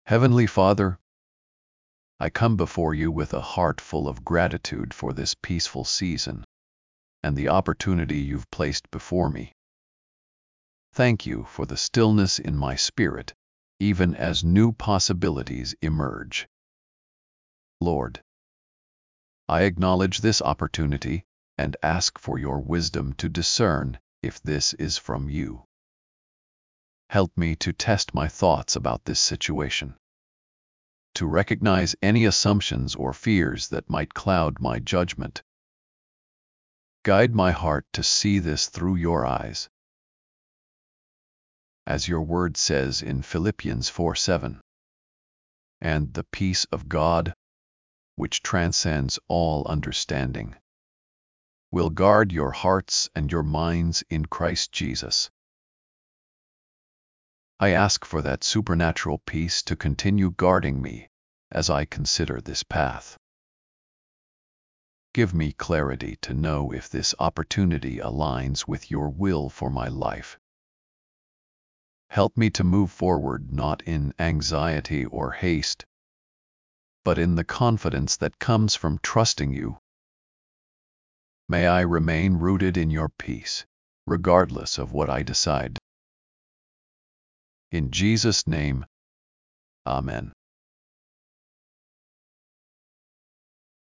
Heavenly Father, I come before you with a heart full of gratitude for this peaceful season and the opportunity you've placed before me. Thank you for the stillness in my spirit, even as new possibilities emerge. Lord, I acknowledge this opportunity and ask for your wisdom to discern if this is from you. Help me to test my thoughts about this situation, to recognize any assumptions or fears that might cloud my judgment. Guide my heart to see this through your eyes. As your word says in Philippians 4:7, and the peace of God, which transcends all understanding, will guard your hearts and your minds in Christ Jesus. I ask for that supernatural peace to continue guarding me as I consider this path. Give me clarity to know if this opportunity aligns with your will for my life. Help me to move forward not in anxiety or haste, but in the confidence that comes from trusting you. May I remain rooted in your peace, regardless of what I decide. In Jesus' name, Amen.